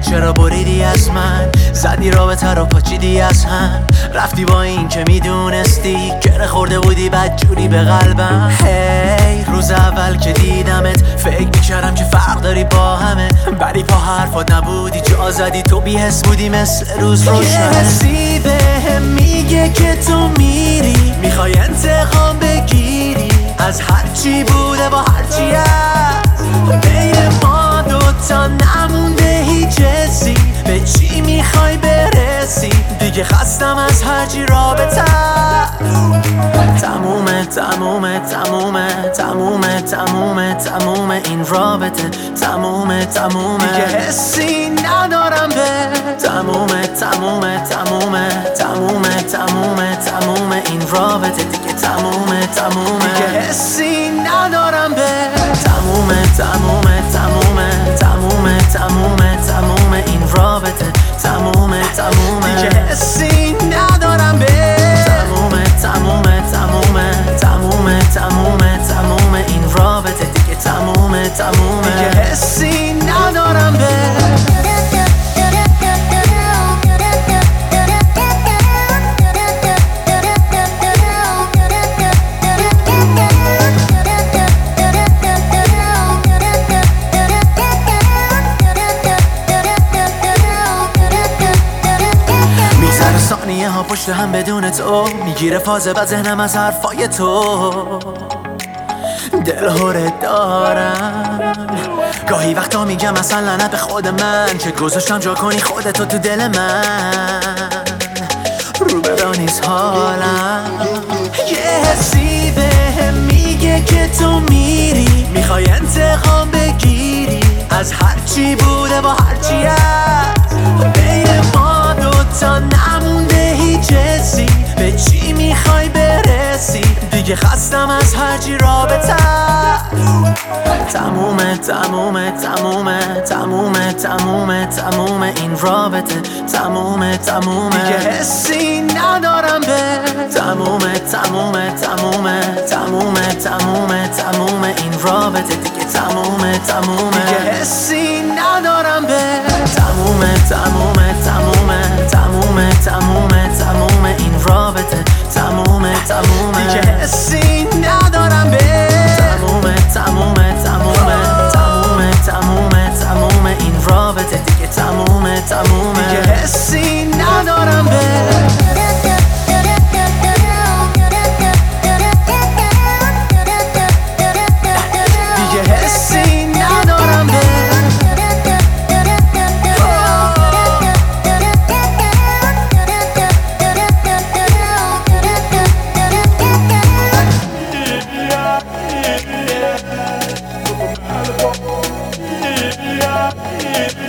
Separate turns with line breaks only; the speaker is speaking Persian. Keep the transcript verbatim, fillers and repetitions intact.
چرا بریدی از من؟ زدی رابطه رو پاچیدی از هم، رفتی با این که میدونستی گره خورده بودی بدجوری به قلبم. هی hey, روز اول که دیدمت فکر میکردم که فرق داری با همه، ولی پا حرفات نبودی، جا زدی تو بی‌حس بودی مثل روز روشن. یه حسی بهم میگه که تو میری، میخوای انتقام بگیری از هرچی بوده با هرچی هست. بین ما دوتا نمونده هیچ حسی، به چی میخوای برسی؟ دیگه خستم از هرچی رابطه. تمومه تمومه تمومه تمومه تمومه تمومه این رابطه. تمومه تمومه دیگه حسی ندارم به. تمومه تمومه تمومه تمومه تمومه تمومه این رابطه دیگه. تمومه تمومه دیگه حسی ندارم به. تمومه تمومه تمومه تمومه تمومه تمومه این رابطه. تمومه تمومه دیگه حسی ندارم به. تمومه تمومه تمومه تمومه تمومه تمومه این رابطه دیگه. تمومه تمومه دیگه حسی ندارم به. ثانیه ها پشت هم بدون تو میگیره فاز و ذهنم از حرفای تو. دلهوره دارم گاهی وقتا میگم اصلا لعنت به خود من، چه گذاشتم جا کنی خودتو تو دل من. رو برانیز حالم یه حسی بهم میگه که تو میری، میخوای انتقام بگیری از هرچی بوده با هرچی هست. بین ما دوتا نمونده هیچ حسی، به چی میخوای برسی؟ دیگه خستم از هرچی رابطه. تمومه تمومه تمومه تمومه تمومه تمومه این رابطه. تمومه تمومه دیگه حسی ندارم به. تمومه تمومه تمومه تمومه تمومه تمومه این رابطه دیگه. تمومه تمومه دیگه حسی ندارم به. تمومه تمومه تمومه تمومه تمومه تمومه این رابطه. تمومه تمومه دیگه حسی ندارم به. تمومه تمومه تمومه تمومه تمومه تمومه این رابطه دیگه. تمومه تمومه دیگه حسی ندارم به.
Yeah.